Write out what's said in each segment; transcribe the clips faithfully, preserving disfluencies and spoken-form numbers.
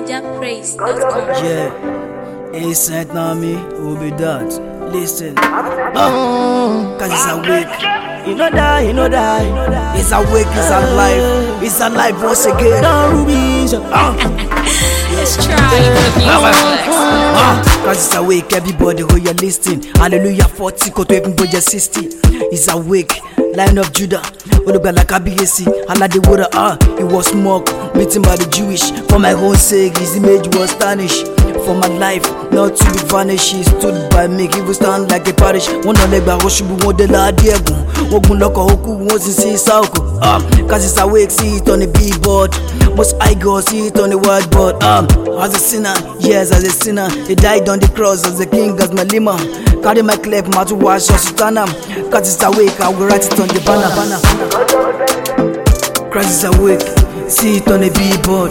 Niger Praise dot com. Yeah, Innocent Nami will be that. Listen, uh, cause it's awake. You know die, you know die. It's awake, it's alive. It's alive once again. Don't rubies. Uh. Let's try the music. Uh, cause it's awake, everybody who you're listening. Hallelujah, forty, go to even budget sixty. It's awake, Lion of Judah. Oluga like A B A C, Allah the water, ah. It was mocked, beaten by the Jewish. For my own sake, his image was tarnished. For my life, not to be vanished. He stood by me, he would stand like a parish. One on leg by Hoshubu, one de la Diego. Ogun Loko Hoku, one see Sauko. Ah, cause it's awake, see it on the billboard. Most I go see it on the whiteboard. Um, as a sinner, yes, as a sinner, he died on the cross as a king, as my lima. Carry my clef, my to wash your sultana. Cause it's awake, I will write it on the banner. Christ is awake, see it on the billboard.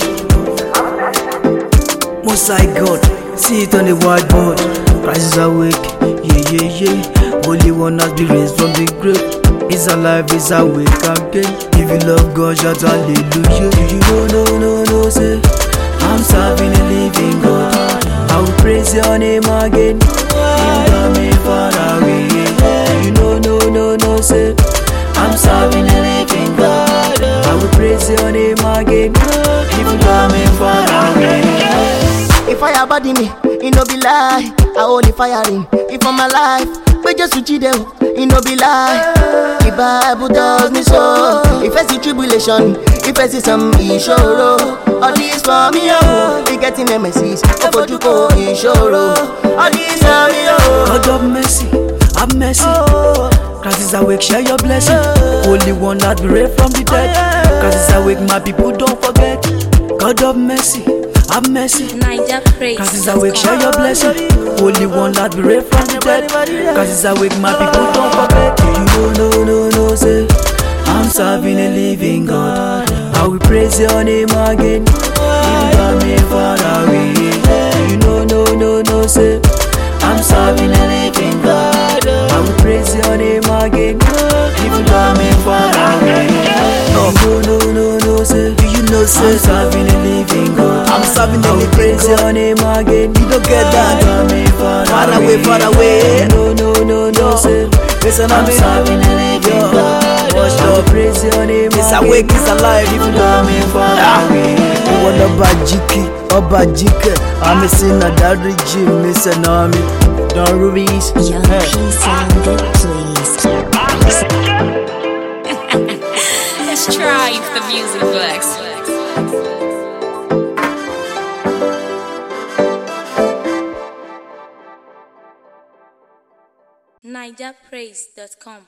Most I God, see it on the whiteboard. Christ is awake, yeah, yeah, yeah. Holy One has been raised from the grave. He's alive, he's awake again. If you love God, shout hallelujah. You know, no, no, no, say I'm serving a living God. I will praise your name again. You got me far away. You know, no, no, no, say I'm serving a living God. I will praise your name again. You got me far away. If fire body me, it no be lie. I only firing. If I'm alive, but just switch it out. It no be lie. The Bible tells me so. If I see tribulation, if I see some issue, all this for me, oh. Be getting M S Cs, for you go issue, all this for me, oh. God of mercy, have mercy. Christ is awake, share your blessing. Holy One that be raised from the dead. Christ is awake, my people don't forget. God of mercy, have mercy. Niger Praise. Christ is awake, share your blessing. Holy One that be raised from the dead. Christ is awake, my people don't forget. You know, no, no, no, say I'm serving a living God. I will praise your name again. You got me far away. You know, no, no, no, say I'm serving a living God. I will praise your name again. You got me far away. No, no, no, no, no, say do you know, say I'm serving a living God. I'm serving a living God. Praise your name again. You don't get that. Far, far away, far away. No, no, no, no, say listen, I'm serving a living God. Watch the praise your name. It's awake, it's alive. You got me far away. You want Oba Jiki, Oba Jike. I'm a sinner that regime, Miss Nami. Don't rubies. Young peace and good please. Let's try if the music works. Niger Praise dot com.